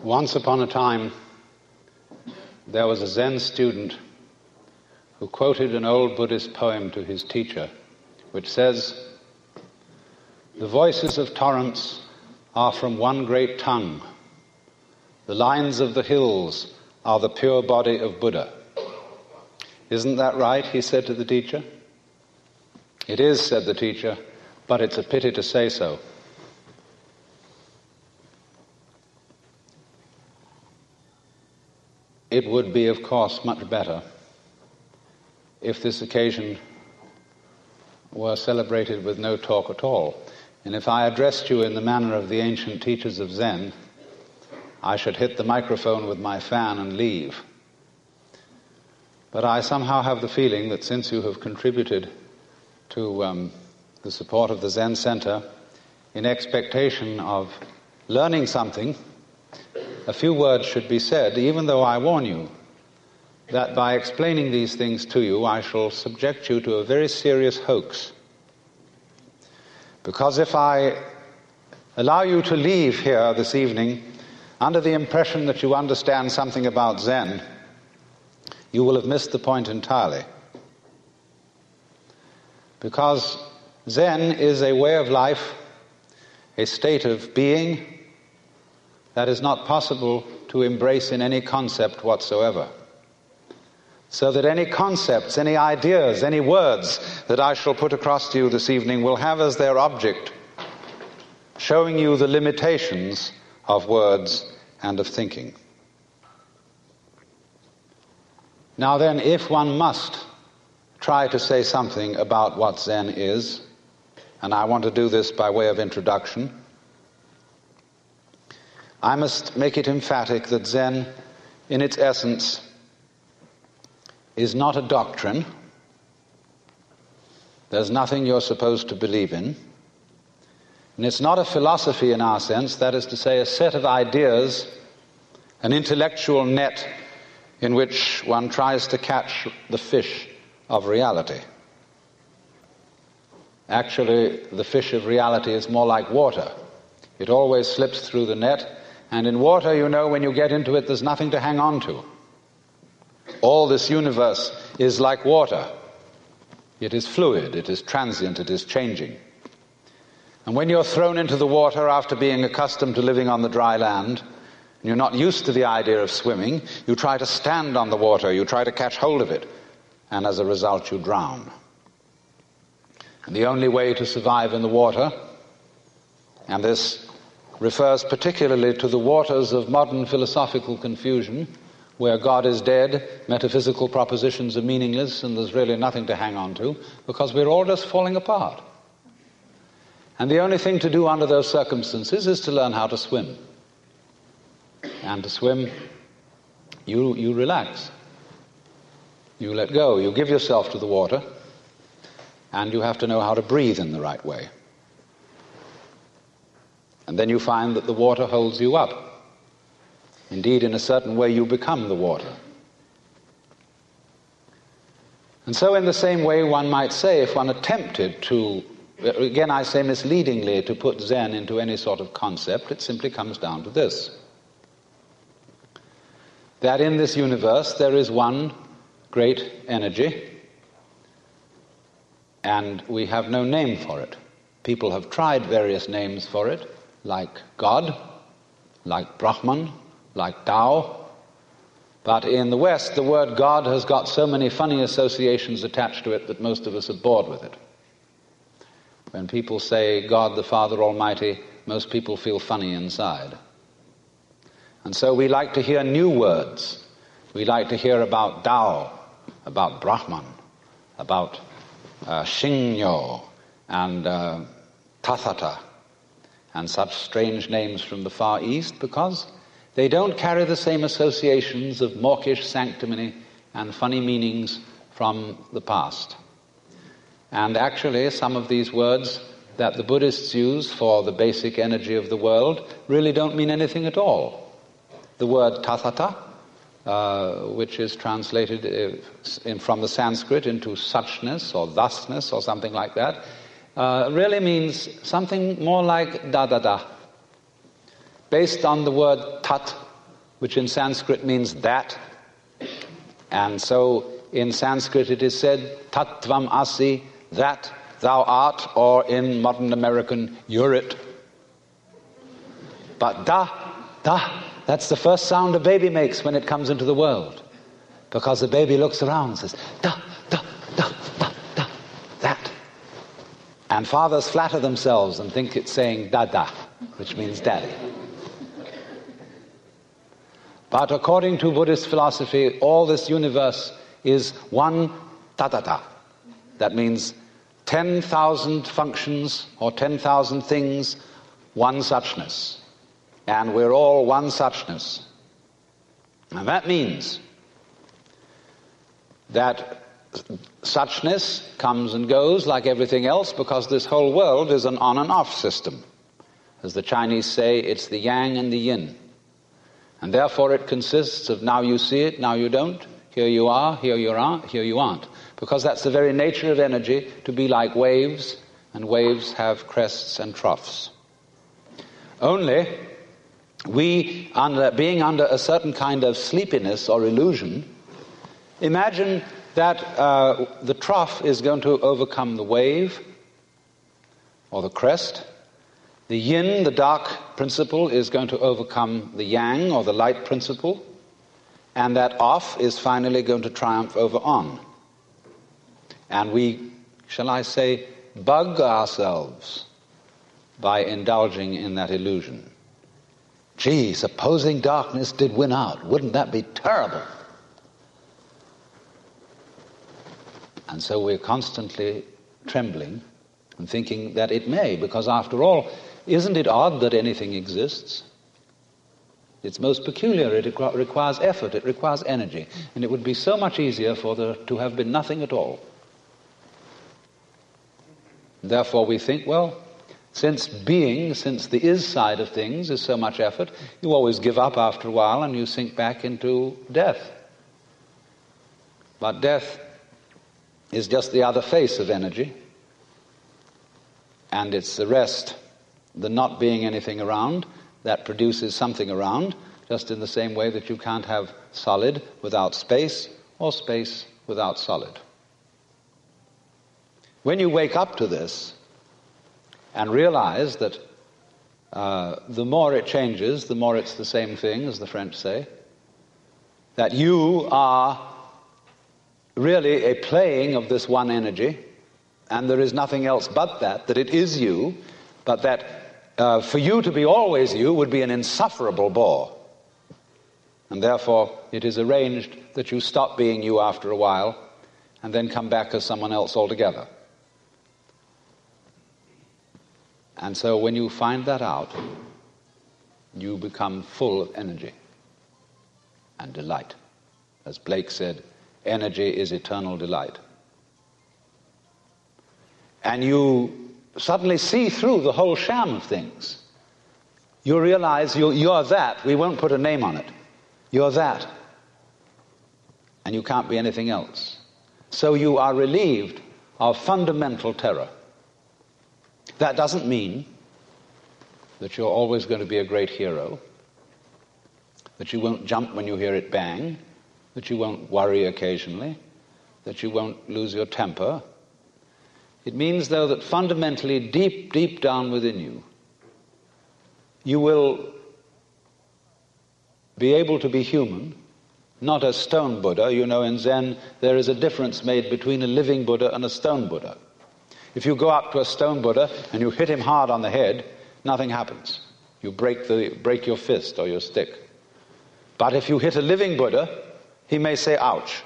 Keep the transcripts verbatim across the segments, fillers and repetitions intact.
Once upon a time, there was a Zen student who quoted an old Buddhist poem to his teacher, which says, "The voices of torrents are from one great tongue. The lines of the hills are the pure body of Buddha." "Isn't that right?" he said to the teacher. "It is," said the teacher, "but it's a pity to say so." It would be, of course, much better if this occasion were celebrated with no talk at all. And if I addressed you in the manner of the ancient teachers of Zen, I should hit the microphone with my fan and leave. But I somehow have the feeling that since you have contributed to um, the support of the Zen Center in expectation of learning something, a few words should be said, even though I warn you that by explaining these things to you, I shall subject you to a very serious hoax. Because if I allow you to leave here this evening under the impression that you understand something about Zen, you will have missed the point entirely. Because Zen is a way of life, a state of being that is not possible to embrace in any concept whatsoever. So that any concepts, any ideas, any words that I shall put across to you this evening will have as their object showing you the limitations of words and of thinking. Now then, if one must try to say something about what Zen is, and I want to do this by way of introduction, I must make it emphatic that Zen, in its essence, is not a doctrine. There's nothing you're supposed to believe in. And it's not a philosophy in our sense, that is to say, a set of ideas, an intellectual net in which one tries to catch the fish of reality. Actually, the fish of reality is more like water. It always slips through the net, and in water, you know, when you get into it, there's nothing to hang on to. All this universe is like water. It is fluid, it is transient, it is changing. And when you're thrown into the water after being accustomed to living on the dry land, and you're not used to the idea of swimming, you try to stand on the water, you try to catch hold of it, and as a result you drown. And the only way to survive in the water, and this refers particularly to the waters of modern philosophical confusion, where God is dead, metaphysical propositions are meaningless, and there's really nothing to hang on to, because we're all just falling apart. And the only thing to do under those circumstances is to learn how to swim. And to swim, you, you relax. You let go. You give yourself to the water, and you have to know how to breathe in the right way. And then you find that the water holds you up. Indeed, in a certain way, you become the water. And so in the same way, one might say, if one attempted to, again I say misleadingly, to put Zen into any sort of concept, it simply comes down to this: that in this universe there is one great energy, and we have no name for it. People have tried various names for it, like God, like Brahman, like Tao. But in the West, the word God has got so many funny associations attached to it that most of us are bored with it. When people say God the Father Almighty, most people feel funny inside. And so we like to hear new words. We like to hear about Tao, about Brahman, about uh, Shinyo and uh, Tathata, and such strange names from the Far East, because they don't carry the same associations of mawkish sanctimony and funny meanings from the past. And actually, some of these words that the Buddhists use for the basic energy of the world really don't mean anything at all. The word Tathata, uh, which is translated in, from the Sanskrit into suchness or thusness or something like that, uh, really means something more like da-da-da, based on the word tat which in Sanskrit means that. And so in Sanskrit it is said, Tattvam Asi, that thou art, or in modern American, you're it. But da, da, that's the first sound a baby makes when it comes into the world. Because the baby looks around and says, da, da, da, da, da, that. And fathers flatter themselves and think it's saying dada, which means daddy. But according to Buddhist philosophy, all this universe is one tatata. That means ten thousand functions or ten thousand things, one suchness. And we're all one suchness. And that means that suchness comes and goes like everything else, because this whole world is an on and off system. As the Chinese say, it's the yang and the yin. And therefore it consists of now you see it, now you don't, here you are, here you aren't, here you aren't. Because that's the very nature of energy, to be like waves, and waves have crests and troughs. Only we, under, being under a certain kind of sleepiness or illusion, imagine that uh, the trough is going to overcome the wave or the crest. The yin, the dark principle, is going to overcome the yang or the light principle. And that off is finally going to triumph over on. And we, shall I say, bug ourselves by indulging in that illusion. Gee, supposing darkness did win out, wouldn't that be terrible? And so we're constantly trembling and thinking that it may, because after all, isn't it odd that anything exists? It's most peculiar. It requ- requires effort, it requires energy, and it would be so much easier for there to have been nothing at all. Therefore we think, well, since being, since the is side of things is so much effort, you always give up after a while and you sink back into death. But death is just the other face of energy, and it's the rest, the not being anything around, that produces something around, just in the same way that you can't have solid without space, or space without solid. When you wake up to this and realize that uh, the more it changes, the more it's the same thing, as the French say, that you are really a playing of this one energy, and there is nothing else but that, that it is you, but that uh, for you to be always you would be an insufferable bore. And therefore it is arranged that you stop being you after a while and then come back as someone else altogether. And so when you find that out, you become full of energy and delight. As Blake said, energy is eternal delight. And you suddenly see through the whole sham of things. You realize you're, you're that. We won't put a name on it. You're that. And you can't be anything else. So you are relieved of fundamental terror. That doesn't mean that you're always going to be a great hero, that you won't jump when you hear it bang, that you won't worry occasionally, that you won't lose your temper. It means, though, that fundamentally, deep, deep down within you, you will be able to be human, not a stone Buddha. You know, in Zen, there is a difference made between a living Buddha and a stone Buddha. If you go up to a stone Buddha and you hit him hard on the head, nothing happens. You break the break your fist or your stick. But if you hit a living Buddha, he may say, ouch.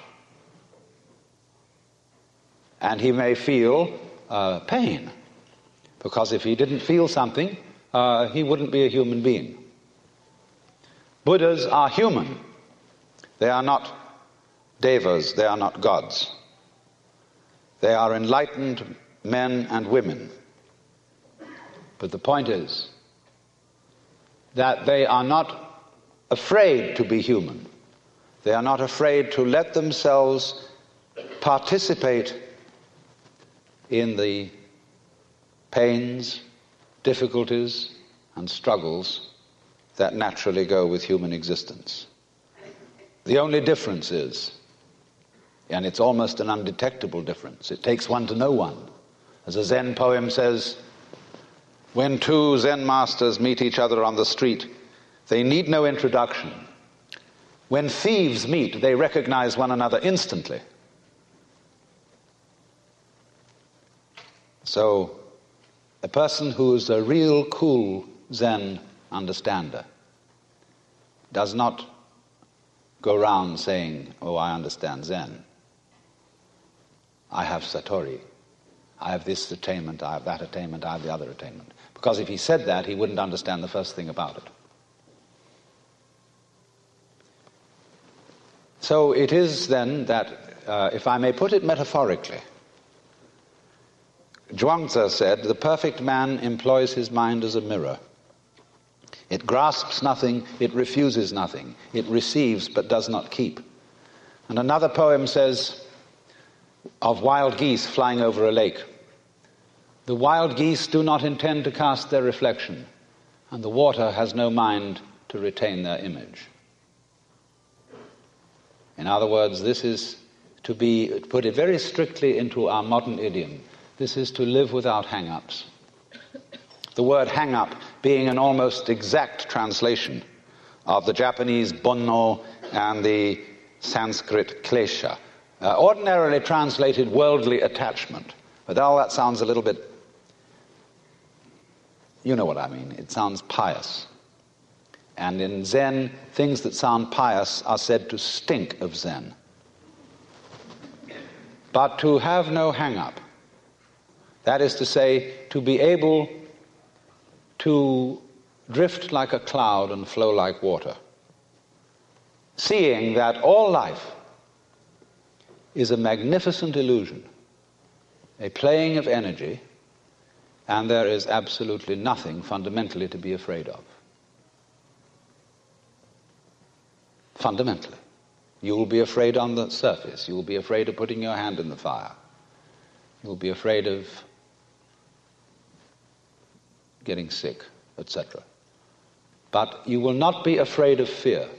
And he may feel uh, pain. Because if he didn't feel something, uh, he wouldn't be a human being. Buddhas are human. They are not devas, they are not gods. They are enlightened men and women. But the point is that they are not afraid to be human. They are not afraid to let themselves participate in the pains, difficulties, and struggles that naturally go with human existence. The only difference is, and it's almost an undetectable difference, it takes one to know one. As a Zen poem says, when two Zen masters meet each other on the street, they need no introduction. When thieves meet, they recognize one another instantly. So, a person who's a real cool Zen understander does not go around saying, oh, I understand Zen. I have Satori. I have this attainment, I have that attainment, I have the other attainment. Because if he said that, he wouldn't understand the first thing about it. So it is then that, uh, if I may put it metaphorically, Zhuangzi said, the perfect man employs his mind as a mirror. It grasps nothing, it refuses nothing. It receives but does not keep. And another poem says of wild geese flying over a lake, the wild geese do not intend to cast their reflection, and the water has no mind to retain their image. In other words, this is to be, to put it very strictly into our modern idiom, this is to live without hang-ups. The word hang-up being an almost exact translation of the Japanese bonno and the Sanskrit klesha, uh, ordinarily translated worldly attachment. But all that sounds a little bit, you know what I mean, it sounds pious. And in Zen, things that sound pious are said to stink of Zen. But to have no hang-up, that is to say, to be able to drift like a cloud and flow like water, seeing that all life is a magnificent illusion, a playing of energy, and there is absolutely nothing fundamentally to be afraid of. Fundamentally. You will be afraid on the surface. You will be afraid of putting your hand in the fire. You will be afraid of getting sick, et cetera. But you will not be afraid of fear.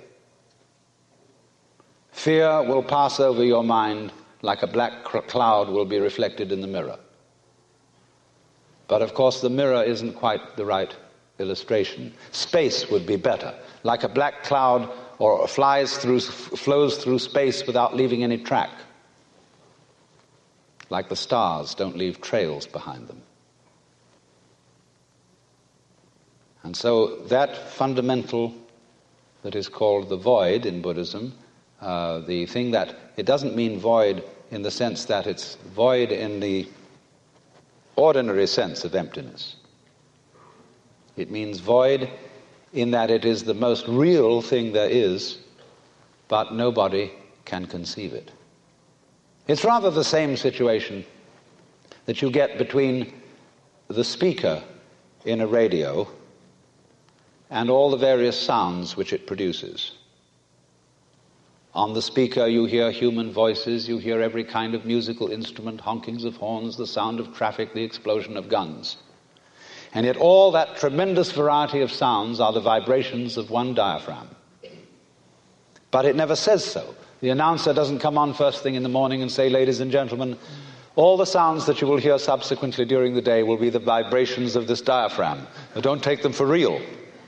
Fear will pass over your mind like a black cloud will be reflected in the mirror. But of course the mirror isn't quite the right illustration. Space would be better. Like a black cloud or flies through, flows through space without leaving any track. Like the stars don't leave trails behind them. And so that fundamental that is called the void in Buddhism, uh, the thing that, it doesn't mean void in the sense that it's void in the ordinary sense of emptiness. It means void in that it is the most real thing there is, but nobody can conceive it. It's rather the same situation that you get between the speaker in a radio and all the various sounds which it produces. On the speaker you hear human voices, you hear every kind of musical instrument, honkings of horns, the sound of traffic, the explosion of guns. And yet all that tremendous variety of sounds are the vibrations of one diaphragm. But it never says so. The announcer doesn't come on first thing in the morning and say, ladies and gentlemen, all the sounds that you will hear subsequently during the day will be the vibrations of this diaphragm. But don't take them for real.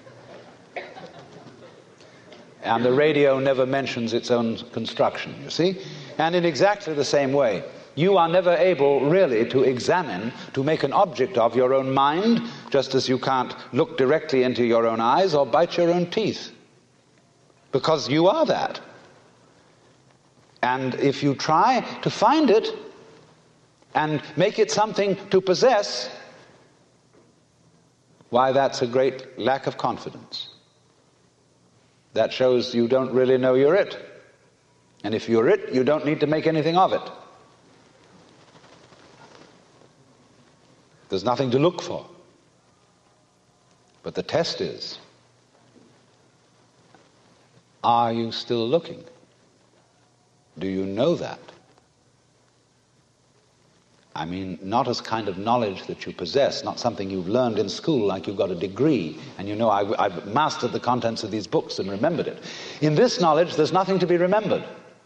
And the radio never mentions its own construction, you see? And in exactly the same way, you are never able really to examine, to make an object of your own mind, just as you can't look directly into your own eyes or bite your own teeth. Because you are that. And if you try to find it and make it something to possess, why, that's a great lack of confidence. That shows you don't really know you're it. And if you're it, you don't need to make anything of it. There's nothing to look for. But the test is, are you still looking? Do you know that? I mean, not as kind of knowledge that you possess, not something you've learned in school like you've got a degree and you know, I've, I've mastered the contents of these books and remembered it. In this knowledge, there's nothing to be remembered,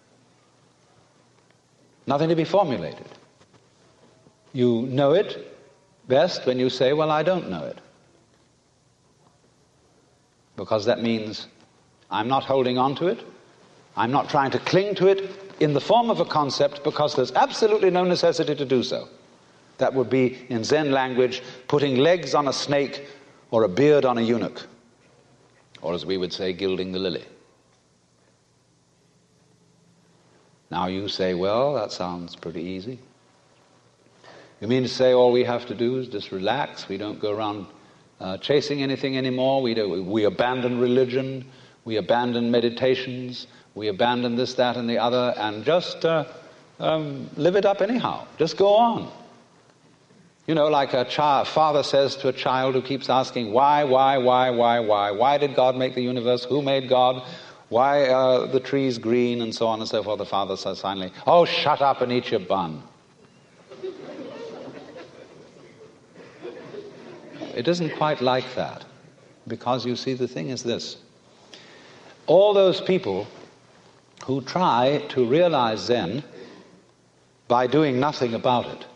nothing to be formulated. You know it best when you say, well, I don't know it. Because that means I'm not holding on to it, I'm not trying to cling to it in the form of a concept because there's absolutely no necessity to do so. That would be, in Zen language, putting legs on a snake or a beard on a eunuch. Or as we would say, gilding the lily. Now you say, well, that sounds pretty easy. You mean to say all we have to do is just relax, we don't go around uh, chasing anything anymore, we, do, we abandon religion, we abandon meditations, we abandon this, that, and the other, and just uh, um, live it up anyhow. Just go on. You know, like a child, father says to a child who keeps asking, why, why, why, why, why? Why did God make the universe? Who made God? Why are the trees green? And so on and so forth. The father says finally, oh, shut up and eat your bun. It isn't quite like that. Because, you see, the thing is this. All those people who try to realize Zen by doing nothing about it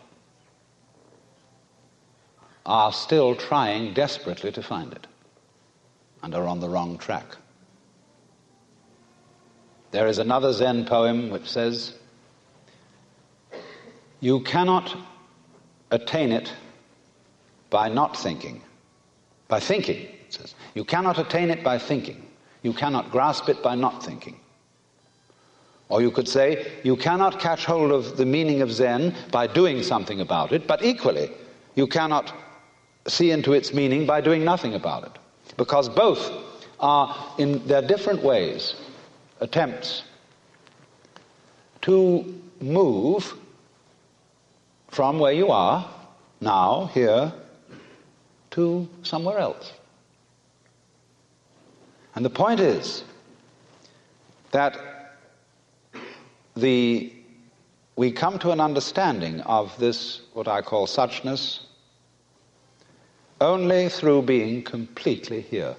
are still trying desperately to find it and are on the wrong track. There is another Zen poem which says, you cannot attain it by not thinking. By thinking, it says. You cannot attain it by thinking. You cannot grasp it by not thinking. Or you could say, you cannot catch hold of the meaning of Zen by doing something about it, but equally, you cannot see into its meaning by doing nothing about it. Because both are, in their different ways, attempts to move from where you are, now, here, to somewhere else. And the point is that the, we come to an understanding of this, what I call suchness, only through being completely here.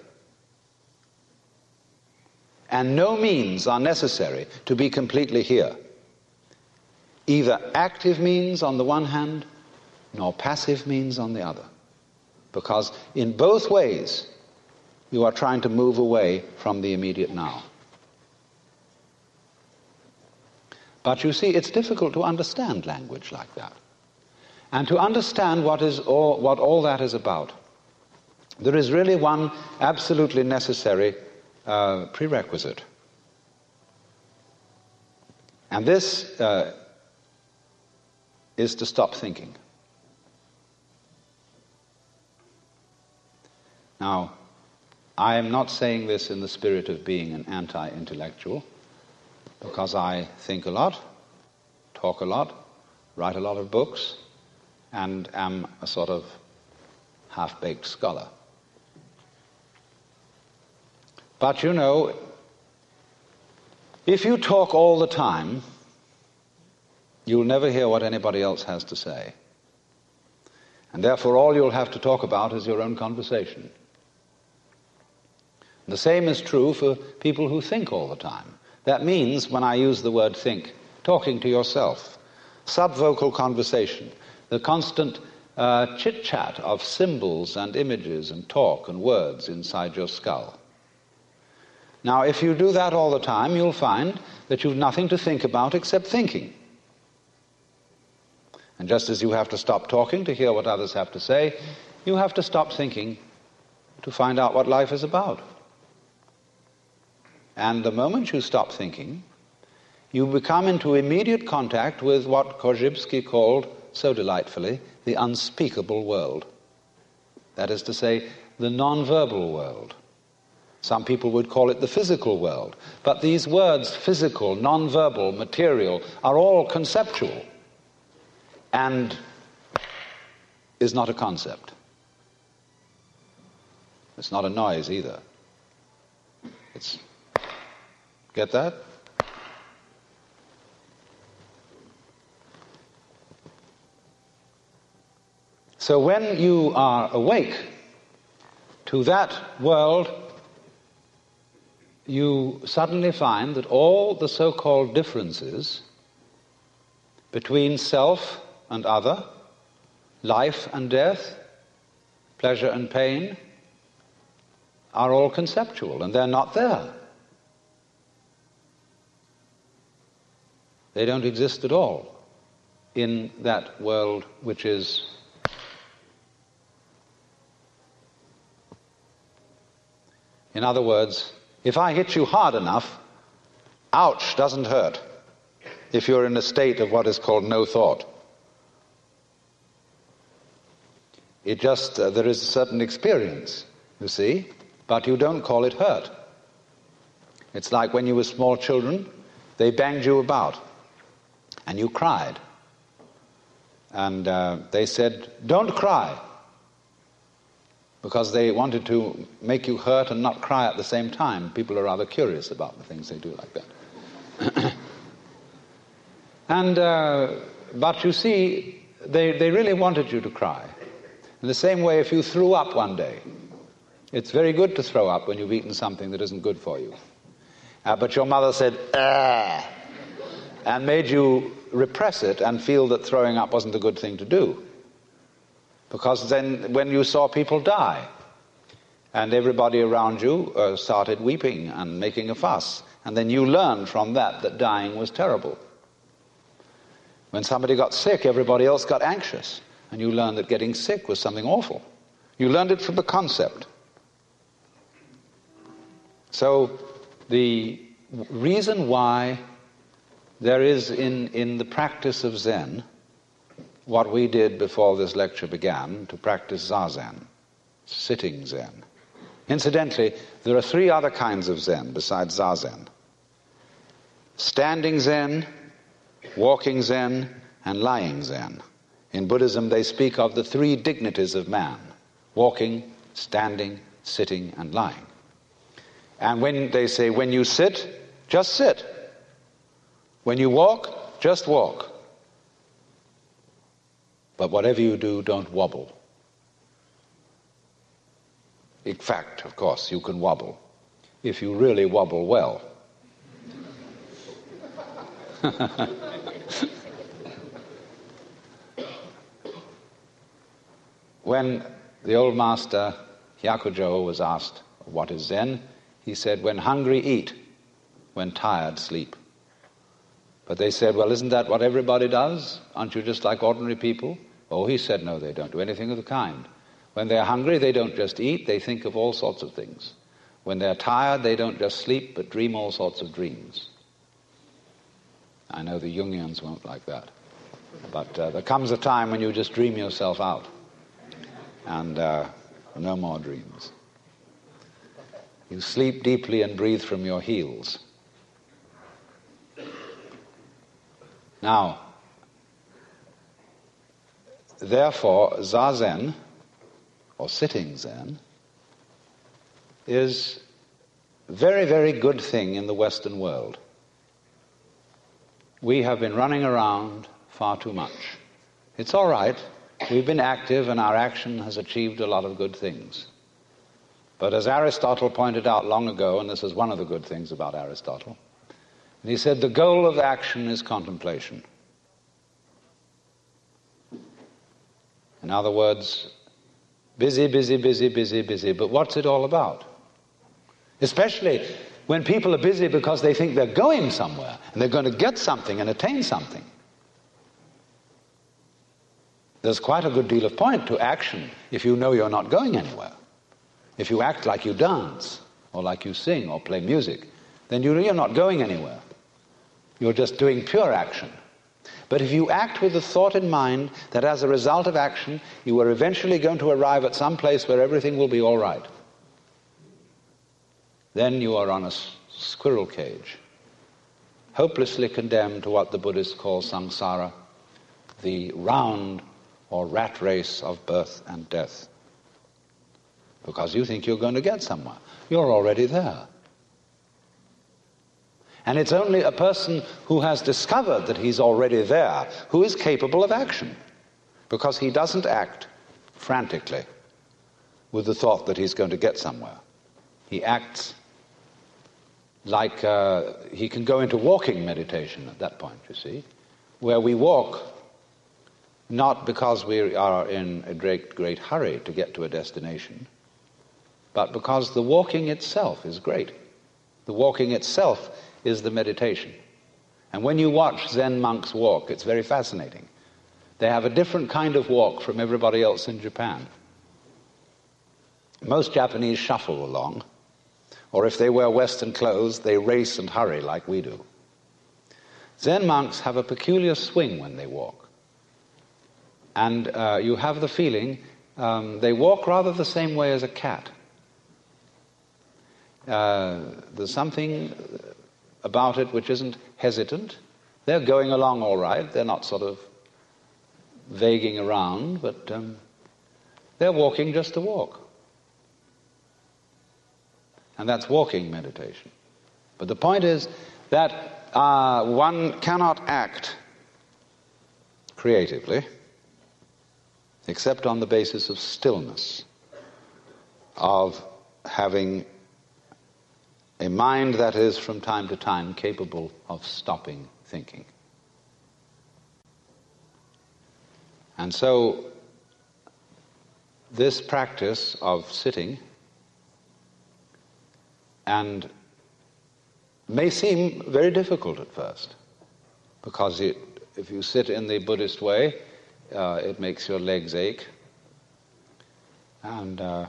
And no means are necessary to be completely here. Either active means on the one hand, nor passive means on the other. Because in both ways, you are trying to move away from the immediate now. But you see, it's difficult to understand language like that. And to understand what is all, what all that is about, there is really one absolutely necessary uh, prerequisite. And this uh, is to stop thinking. Now, I am not saying this in the spirit of being an anti-intellectual, because I think a lot, talk a lot, write a lot of books, and am a sort of half-baked scholar. But you know, if you talk all the time, you'll never hear what anybody else has to say. And therefore all you'll have to talk about is your own conversation. The same is true for people who think all the time. That means, when I use the word think, talking to yourself, subvocal conversation, the constant uh, chit-chat of symbols and images and talk and words inside your skull. Now, if you do that all the time, you'll find that you've nothing to think about except thinking. And just as you have to stop talking to hear what others have to say, you have to stop thinking to find out what life is about. And the moment you stop thinking, you become into immediate contact with what Korzybski called, so delightfully, the unspeakable world. That is to say, the non-verbal world. Some people would call it the physical world. But these words, physical, non-verbal, material, are all conceptual and is not a concept. It's not a noise either. It's... Get that? So when you are awake to that world, you suddenly find that all the so-called differences between self and other, life and death, pleasure and pain, are all conceptual, and they're not there. They don't exist at all in that world which is in other words, if I hit you hard enough, ouch doesn't hurt if you're in a state of what is called no thought. It just, uh, there is a certain experience, you see, but you don't call it hurt. It's like when you were small children, they banged you about, and you cried. And uh, they said, don't cry, because they wanted to make you hurt and not cry at the same time. People are rather curious about the things they do like that. and, uh, but you see, they, they really wanted you to cry. In the same way, if you threw up one day, it's very good to throw up when you've eaten something that isn't good for you. Uh, but your mother said, ah, and made you repress it and feel that throwing up wasn't a good thing to do. Because then when you saw people die, and everybody around you uh, started weeping and making a fuss, and then you learned from that that dying was terrible. When somebody got sick, everybody else got anxious, and you learned that getting sick was something awful. You learned it from the concept. So the reason why there is in, in the practice of Zen what we did before this lecture began, to practice Zazen, sitting Zen. Incidentally, there are three other kinds of Zen besides Zazen. Standing Zen, walking Zen, and lying Zen. In Buddhism, they speak of the three dignities of man: walking, standing, sitting, and lying. And when they say, when you sit, just sit. When you walk, just walk. But whatever you do, don't wobble. In fact, of course, you can wobble, if you really wobble well. When the old master Hyakujo was asked, what is Zen? He said, when hungry, eat. When tired, sleep. But they said, well, isn't that what everybody does? Aren't you just like ordinary people? Oh, he said, no, they don't do anything of the kind. When they're hungry, they don't just eat, they think of all sorts of things. When they're tired, they don't just sleep, but dream all sorts of dreams. I know the Jungians won't like that. But uh, there comes a time when you just dream yourself out. And uh, no more dreams. You sleep deeply and breathe from your heels. Now, therefore, Zazen, or sitting Zen, is a very, very good thing in the Western world. We have been running around far too much. It's all right. We've been active, and our action has achieved a lot of good things. But as Aristotle pointed out long ago, and this is one of the good things about Aristotle, he said the goal of action is contemplation. In other words, busy, busy, busy, busy, busy, but what's it all about? Especially when people are busy because they think they're going somewhere and they're going to get something and attain something. There's quite a good deal of point to action if you know you're not going anywhere. If you act like you dance, or like you sing, or play music, then you're not going anywhere. You're just doing pure action. But if you act with the thought in mind that as a result of action, you are eventually going to arrive at some place where everything will be all right, then you are on a squirrel cage, hopelessly condemned to what the Buddhists call samsara, the round or rat race of birth and death. Because you think you're going to get somewhere. You're already there. And it's only a person who has discovered that he's already there who is capable of action. Because he doesn't act frantically with the thought that he's going to get somewhere. He acts like uh, he can go into walking meditation at that point, you see, where we walk not because we are in a great, great hurry to get to a destination, but because the walking itself is great. The walking itself is the meditation. And when you watch Zen monks walk, it's very fascinating. They have a different kind of walk from everybody else in Japan. Most Japanese shuffle along, or if they wear Western clothes, they race and hurry like we do. Zen monks have a peculiar swing when they walk. And uh, you have the feeling um, they walk rather the same way as a cat. Uh, there's something about it which isn't hesitant. They're going along all right. They're not sort of vaguing around, but um, they're walking just to walk. And that's walking meditation. But the point is that uh, one cannot act creatively except on the basis of stillness, of having a mind that is from time to time capable of stopping thinking. And so this practice of sitting and may seem very difficult at first, because it, if you sit in the Buddhist way, uh, it makes your legs ache, and uh,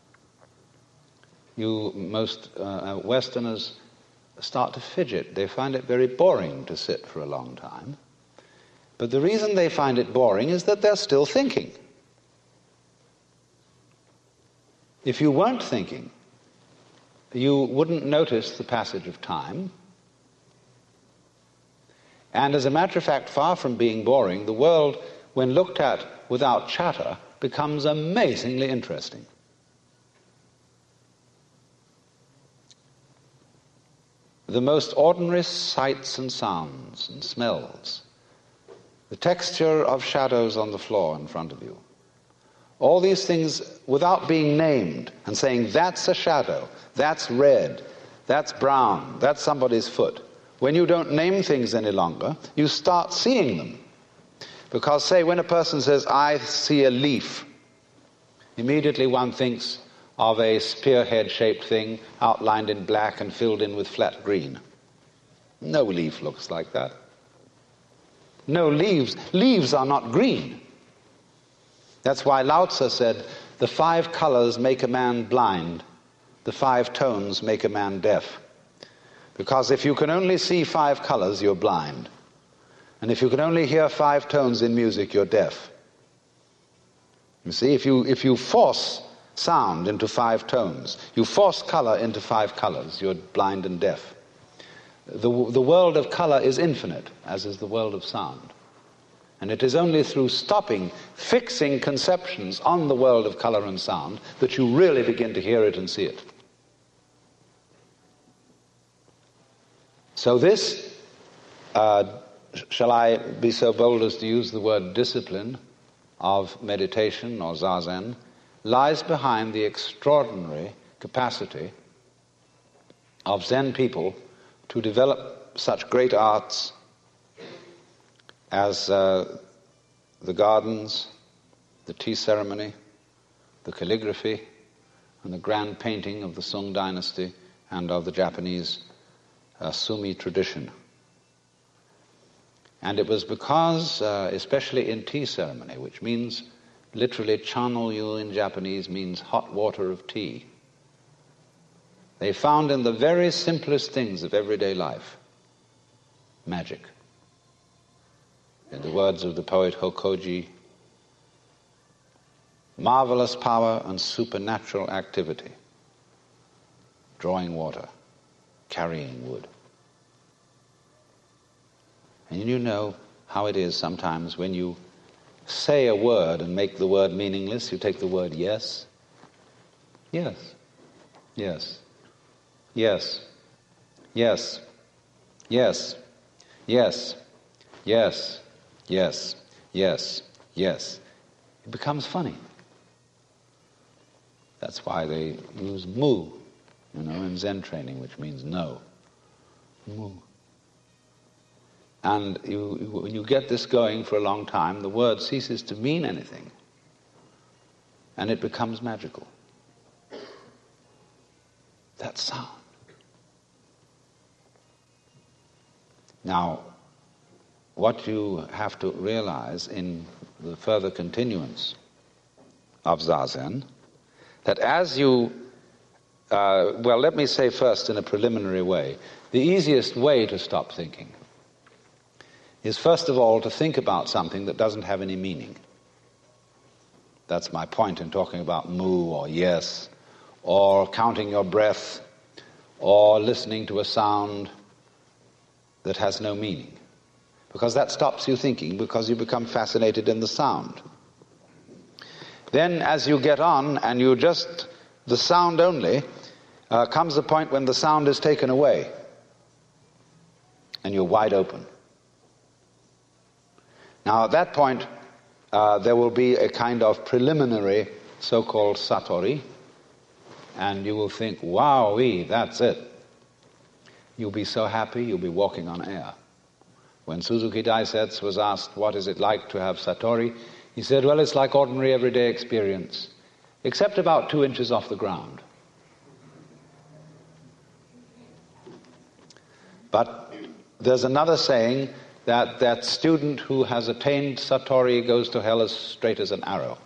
you most uh, Westerners start to fidget. They find it very boring to sit for a long time. But the reason they find it boring is that they're still thinking. If you weren't thinking, you wouldn't notice the passage of time. And as a matter of fact, far from being boring, the world, when looked at without chatter, becomes amazingly interesting. The most ordinary sights and sounds and smells, the texture of shadows on the floor in front of you, all these things without being named and saying, that's a shadow, that's red, that's brown, that's somebody's foot. When you don't name things any longer, you start seeing them. Because, say, when a person says, I see a leaf, immediately one thinks of a spearhead-shaped thing outlined in black and filled in with flat green. No leaf looks like that. No leaves. Leaves are not green. That's why Lao Tzu said, the five colors make a man blind, the five tones make a man deaf. Because if you can only see five colors, you're blind. And if you can only hear five tones in music, you're deaf. You see, if you, if you force sound into five tones, you force color into five colors, you're blind and deaf. The, the world of color is infinite, as is the world of sound. And it is only through stopping, fixing conceptions on the world of color and sound that you really begin to hear it and see it. So this, uh, shall I be so bold as to use the word discipline of meditation or zazen, lies behind the extraordinary capacity of Zen people to develop such great arts as uh, the gardens, the tea ceremony, the calligraphy, and the grand painting of the Sung dynasty and of the Japanese uh, Sumi tradition. And it was because, uh, especially in tea ceremony, which means literally chanryu in Japanese means hot water of tea, they found in the very simplest things of everyday life magic. In the words of the poet Hokoji, marvelous power and supernatural activity, drawing water, carrying wood. And you know how it is sometimes when you say a word and make the word meaningless, you take the word yes. Yes. Yes. Yes. Yes. Yes. Yes. Yes. Yes. Yes. Yes. It becomes funny. That's why they use mu, you know, in Zen training, which means no. Mu. And you, you, when you get this going for a long time, the word ceases to mean anything, and it becomes magical. That sound. Now, what you have to realize in the further continuance of Zazen, that as you, uh, well, let me say first in a preliminary way, the easiest way to stop thinking is first of all to think about something that doesn't have any meaning. That's my point in talking about mu or yes, or counting your breath, or listening to a sound that has no meaning. Because that stops you thinking, because you become fascinated in the sound. Then as you get on and you just, the sound only, uh, comes a point when the sound is taken away and you're wide open. Now at that point, uh, there will be a kind of preliminary so-called satori, and you will think, wow-wee, that's it. You'll be so happy, you'll be walking on air. When Suzuki Daisetsu was asked, what is it like to have satori? He said, well, it's like ordinary everyday experience, except about two inches off the ground. But there's another saying that that student who has attained satori goes to hell as straight as an arrow.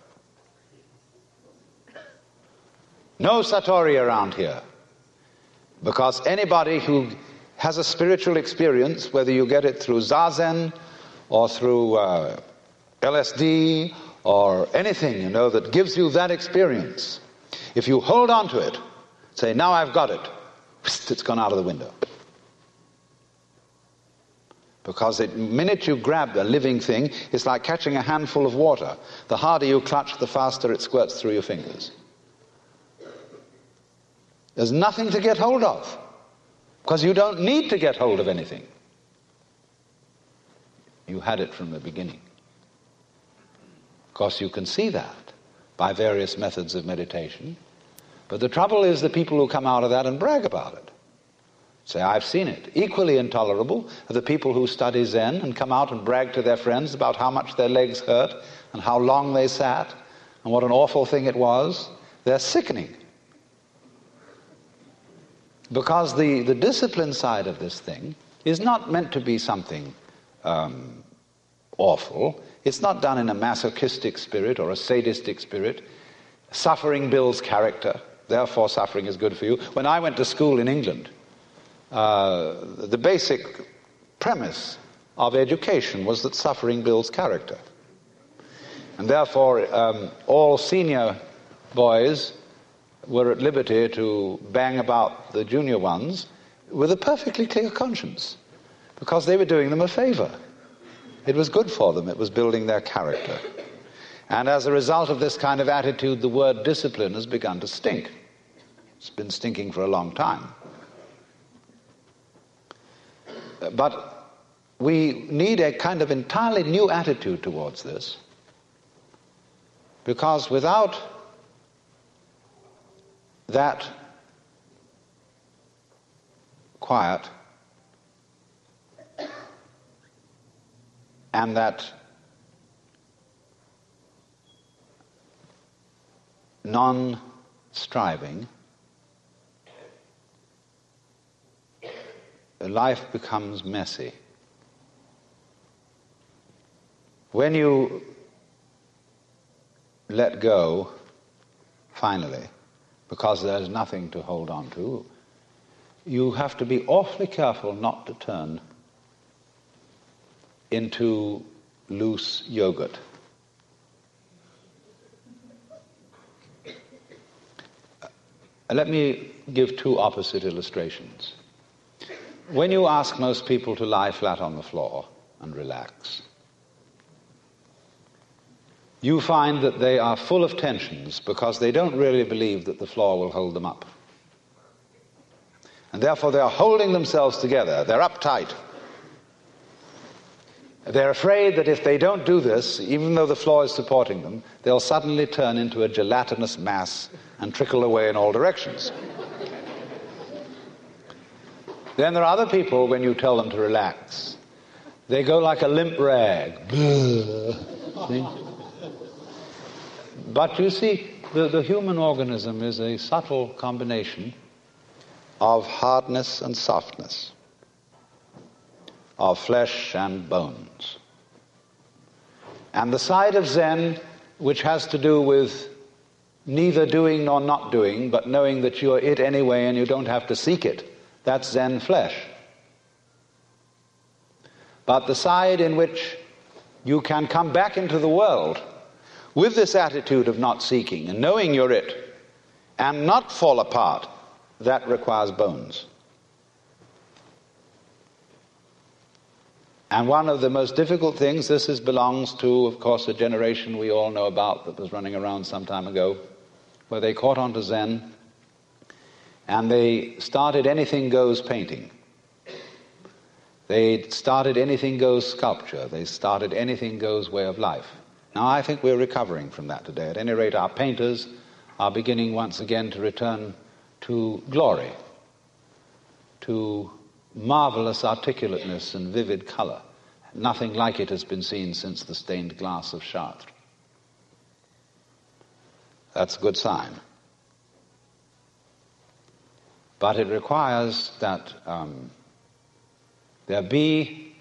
No satori around here. Because anybody who has a spiritual experience, whether you get it through Zazen or through uh, L S D or anything, you know, that gives you that experience, if you hold on to it, say, now I've got it, it's gone out of the window. Because the minute you grab a living thing, it's like catching a handful of water. The harder you clutch, the faster it squirts through your fingers. There's nothing to get hold of, because you don't need to get hold of anything. You had it from the beginning. Of course, you can see that by various methods of meditation. But the trouble is the people who come out of that and brag about it. Say, I've seen it. Equally intolerable are the people who study Zen and come out and brag to their friends about how much their legs hurt and how long they sat and what an awful thing it was. They're sickening. Because the, the discipline side of this thing is not meant to be something um, awful. It's not done in a masochistic spirit or a sadistic spirit. Suffering builds character. Therefore, suffering is good for you. When I went to school in England, uh, the basic premise of education was that suffering builds character. And therefore, um, all senior boys were at liberty to bang about the junior ones with a perfectly clear conscience, because they were doing them a favor. It was good for them. It was building their character. And as a result of this kind of attitude, the word discipline has begun to stink. It's been stinking for a long time. But we need a kind of entirely new attitude towards this, because without that quiet and that non-striving, life becomes messy. When you let go, finally, because there's nothing to hold on to, you have to be awfully careful not to turn into loose yogurt. Let me give two opposite illustrations. When you ask most people to lie flat on the floor and relax, you find that they are full of tensions because they don't really believe that the floor will hold them up. And therefore they are holding themselves together. They're uptight. They're afraid that if they don't do this, even though the floor is supporting them, they'll suddenly turn into a gelatinous mass and trickle away in all directions. Then there are other people, when you tell them to relax, they go like a limp rag. See? But you see, the, the human organism is a subtle combination of hardness and softness, of flesh and bones. And the side of Zen which has to do with neither doing nor not doing, but knowing that you're it anyway and you don't have to seek it, that's Zen flesh. But the side in which you can come back into the world with this attitude of not seeking and knowing you're it and not fall apart, that requires bones. And one of the most difficult things, this is, belongs to, of course, a generation we all know about that was running around some time ago, where they caught on to Zen and they started anything goes painting. They started anything goes sculpture. They started anything goes way of life. Now I think we're recovering from that today. At any rate, our painters are beginning once again to return to glory, to marvelous articulateness and vivid color. Nothing like it has been seen since the stained glass of Chartres. That's a good sign. But it requires that um, there be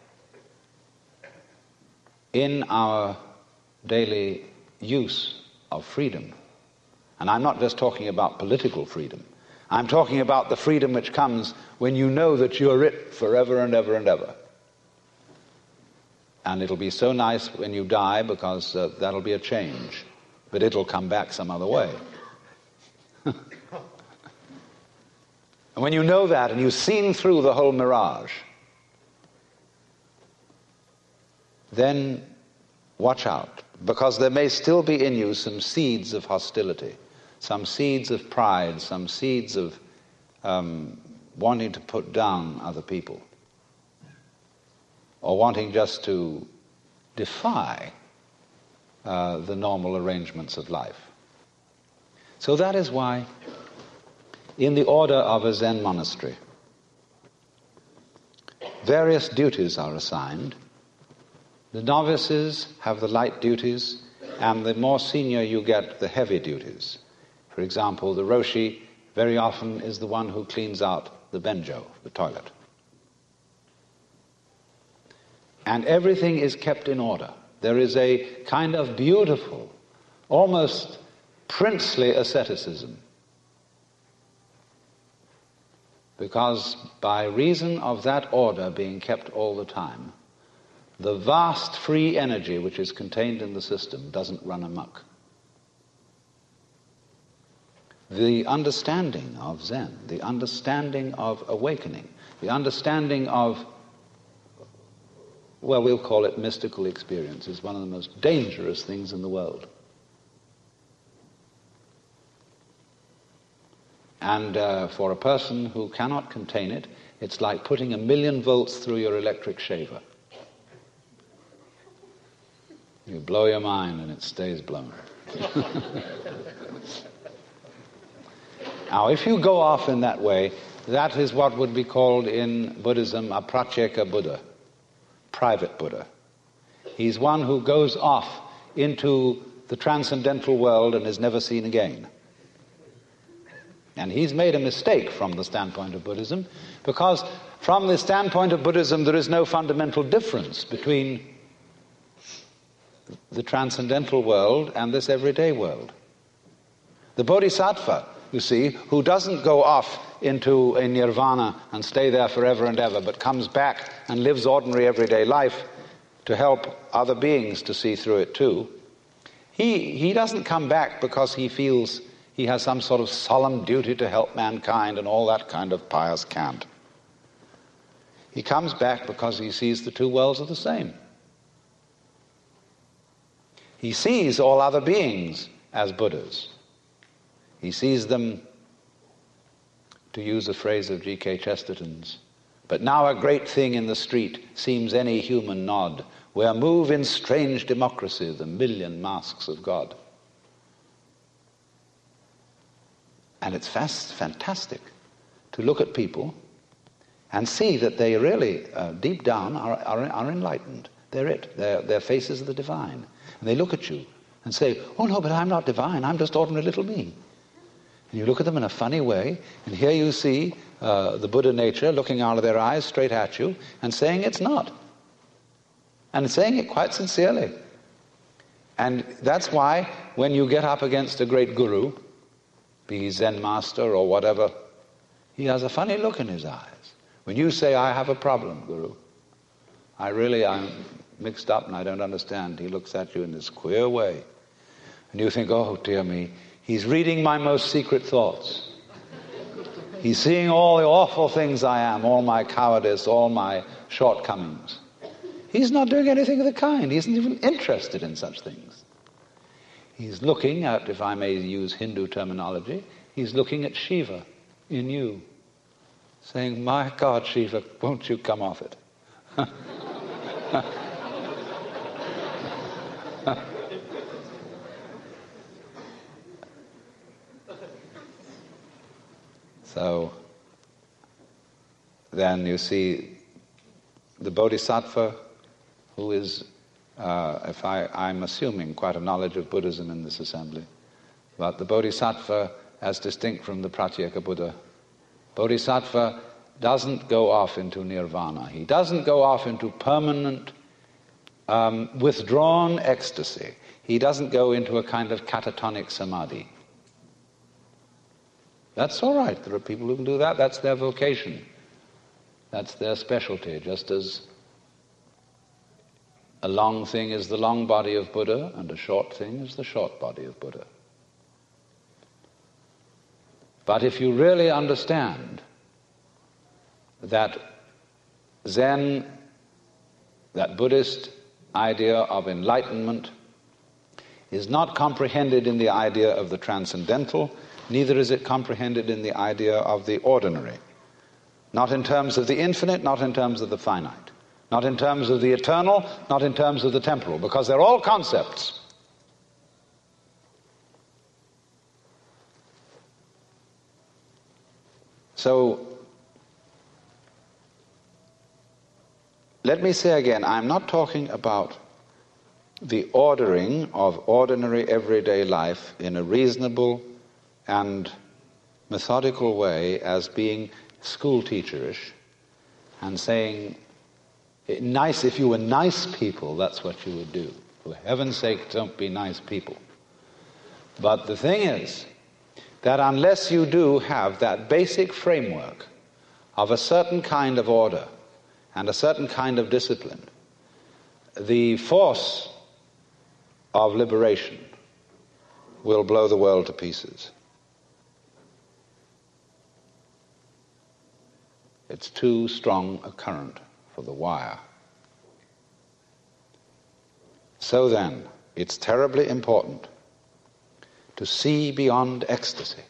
in our daily use of freedom, and I'm not just talking about political freedom, I'm talking about the freedom which comes when you know that you're it forever and ever and ever. And it'll be so nice when you die, because uh, that'll be a change, but it'll come back some other way. And when you know that and you've seen through the whole mirage, then watch out, because there may still be in you some seeds of hostility, some seeds of pride, some seeds of um, wanting to put down other people, or wanting just to defy uh, the normal arrangements of life. So that is why, in the order of a Zen monastery, various duties are assigned. The novices have the light duties, and the more senior you get, the heavy duties. For example, the Roshi very often is the one who cleans out the benjo, the toilet. And everything is kept in order. There is a kind of beautiful, almost princely asceticism. Because by reason of that order being kept all the time, the vast free energy which is contained in the system doesn't run amok. The understanding of Zen, the understanding of awakening, the understanding of, well, we'll call it mystical experience, is one of the most dangerous things in the world. And uh, for a person who cannot contain it, it's like putting a million volts through your electric shaver. You blow your mind and it stays blown. Now, if you go off in that way, that is what would be called in Buddhism a pratyeka Buddha, private Buddha. He's one who goes off into the transcendental world and is never seen again. And he's made a mistake from the standpoint of Buddhism, because from the standpoint of Buddhism there is no fundamental difference between the transcendental world and this everyday world. The Bodhisattva, you see, who doesn't go off into a nirvana and stay there forever and ever, but comes back and lives ordinary everyday life to help other beings to see through it too, he, he doesn't come back because he feels he has some sort of solemn duty to help mankind and all that kind of pious cant. He comes back because he sees the two worlds are the same. He sees all other beings as Buddhas. He sees them, to use a phrase of G K Chesterton's, But now a great thing in the street seems any human nod, where move in strange democracy the million masks of God. And it's fast, fantastic to look at people and see that they really, uh, deep down, are, are, are enlightened. They're it. They're, they're faces of the divine. And they look at you and say, oh no, but I'm not divine. I'm just ordinary little me. And you look at them in a funny way, and here you see uh, the Buddha nature looking out of their eyes straight at you and saying it's not. And saying it quite sincerely. And that's why when you get up against a great guru, be he Zen master or whatever, he has a funny look in his eyes. When you say, I have a problem, Guru, I really, I'm mixed up and I don't understand, he looks at you in this queer way. And you think, oh dear me, he's reading my most secret thoughts. He's seeing all the awful things I am, all my cowardice, all my shortcomings. He's not doing anything of the kind. He isn't even interested in such things. He's looking at, if I may use Hindu terminology, he's looking at Shiva in you, saying, my God, Shiva, won't you come off it? So, then you see the Bodhisattva, who is, uh, if I, I'm assuming quite a knowledge of Buddhism in this assembly, but the Bodhisattva, as distinct from the Pratyeka Buddha, Bodhisattva doesn't go off into nirvana. He doesn't go off into permanent, um, withdrawn ecstasy. He doesn't go into a kind of catatonic samadhi. That's all right. There are people who can do that. That's their vocation. That's their specialty, just as a long thing is the long body of Buddha and a short thing is the short body of Buddha. But if you really understand that Zen, that Buddhist idea of enlightenment is not comprehended in the idea of the transcendental, neither is it comprehended in the idea of the ordinary. Not in terms of the infinite, not in terms of the finite. Not in terms of the eternal, not in terms of the temporal, because they're all concepts. So, let me say again, I'm not talking about the ordering of ordinary everyday life in a reasonable and methodical way as being school teacherish and saying, nice, if you were nice people, that's what you would do. For heaven's sake, don't be nice people. But the thing is that unless you do have that basic framework of a certain kind of order and a certain kind of discipline, the force of liberation will blow the world to pieces. It's too strong a current for the wire. So then, it's terribly important to see beyond ecstasy.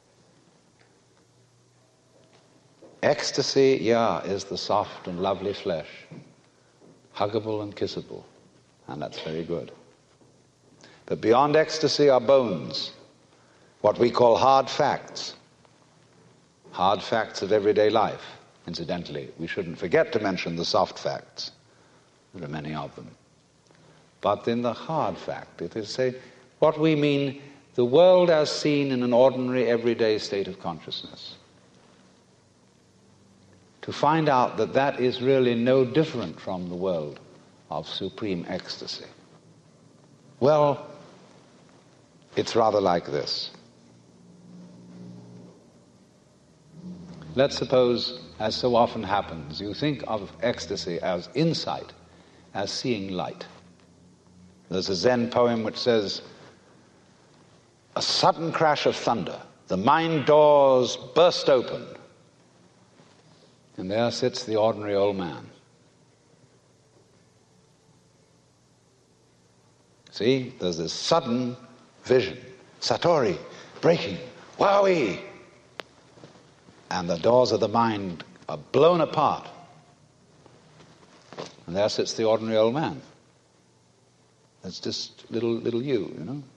Ecstasy, yeah, is the soft and lovely flesh, huggable and kissable, and that's very good. But beyond ecstasy are bones, what we call hard facts, hard facts of everyday life. Incidentally, we shouldn't forget to mention the soft facts. There are many of them. But in the hard fact, it is say what we mean, the world as seen in an ordinary everyday state of consciousness. To find out that that is really no different from the world of supreme ecstasy. Well, it's rather like this. Let's suppose, as so often happens, you think of ecstasy as insight, as seeing light. There's a Zen poem which says, a sudden crash of thunder, the mind doors burst open, and there sits the ordinary old man. See, there's this sudden vision, satori, breaking, wowie, and the doors of the mind are blown apart, And there sits the ordinary old man. That's just little, little you, you know.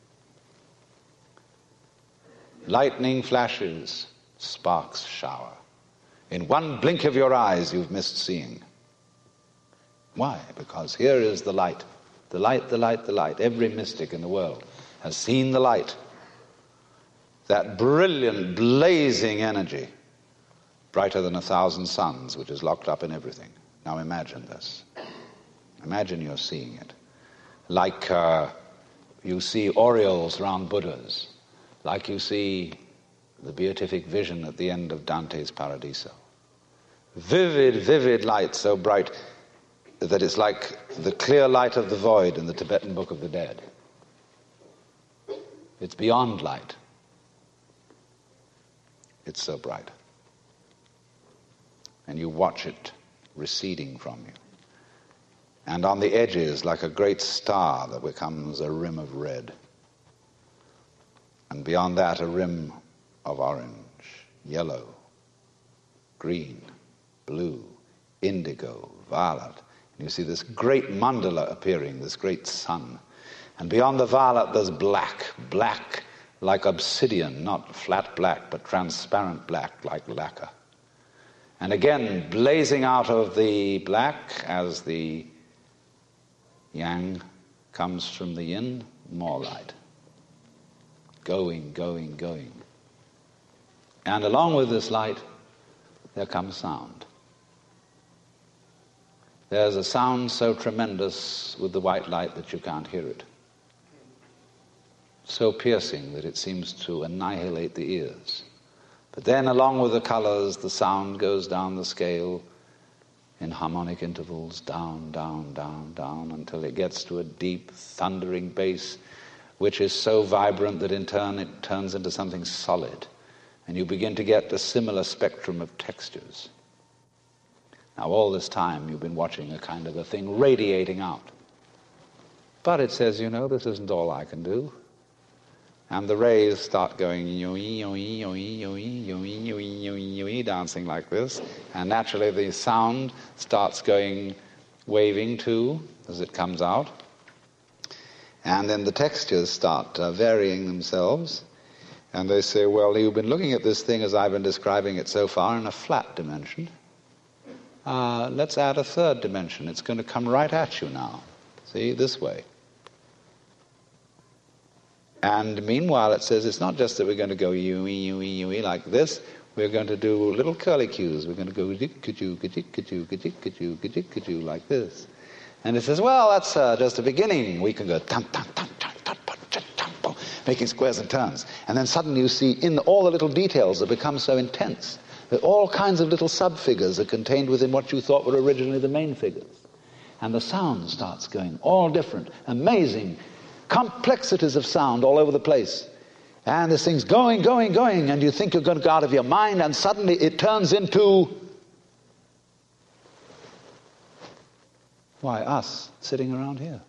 Lightning flashes, sparks shower. In one blink of your eyes, you've missed seeing. Why? Because here is the light. The light, the light, the light. Every mystic in the world has seen the light. That brilliant, blazing energy, brighter than a thousand suns, which is locked up in everything. Now imagine this. Imagine you're seeing it. Like uh, you see aureoles round Buddhas. Like you see the beatific vision at the end of Dante's Paradiso. Vivid, vivid light, so bright that it's like the clear light of the void in the Tibetan Book of the Dead. It's beyond light. It's so bright. And you watch it receding from you. And on the edges, like a great star that becomes a rim of red. And beyond that, a rim of orange, yellow, green, blue, indigo, violet. And you see this great mandala appearing, this great sun. And beyond the violet, there's black, black like obsidian, not flat black, but transparent black like lacquer. And again, blazing out of the black as the yang comes from the yin, more light. Going, going, going. And along with this light, there comes sound. There's a sound so tremendous with the white light that you can't hear it. So piercing that it seems to annihilate the ears. But then along with the colors, the sound goes down the scale in harmonic intervals, down, down, down, down, until it gets to a deep, thundering bass, which is so vibrant that in turn it turns into something solid. And you begin to get a similar spectrum of textures. Now all this time you've been watching a kind of a thing radiating out. But it says, you know, this isn't all I can do. And the rays start going yo-ee, yo-ee, yo-ee, yo-ee, yo-ee, yo-ee, yo-ee, yo-ee, dancing like this. And naturally the sound starts going, waving too, as it comes out. And then the textures start uh, varying themselves. And they say, well, you've been looking at this thing as I've been describing it so far in a flat dimension. Uh, let's add a third dimension. It's going to come right at you now. See, this way. And meanwhile, it says it's not just that we're going to go you-ee, you-ee, you-ee like this. We're going to do little curly cues. We're going to go ka-choo, ka-choo, ka-choo, ka-choo, ka-choo, ka-choo, ka-choo, like this. And it says, well, that's uh, just a beginning. We can go tam tam tam tam tam tam tam, making squares and turns. And then suddenly you see in all the little details that become so intense that all kinds of little sub-figures are contained within what you thought were originally the main figures. And the sound starts going, all different, amazing complexities of sound all over the place. And this thing's going, going, going, and you think you're going to go out of your mind, and suddenly it turns into, why, us sitting around here.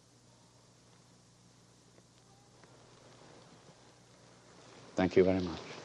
Thank you very much.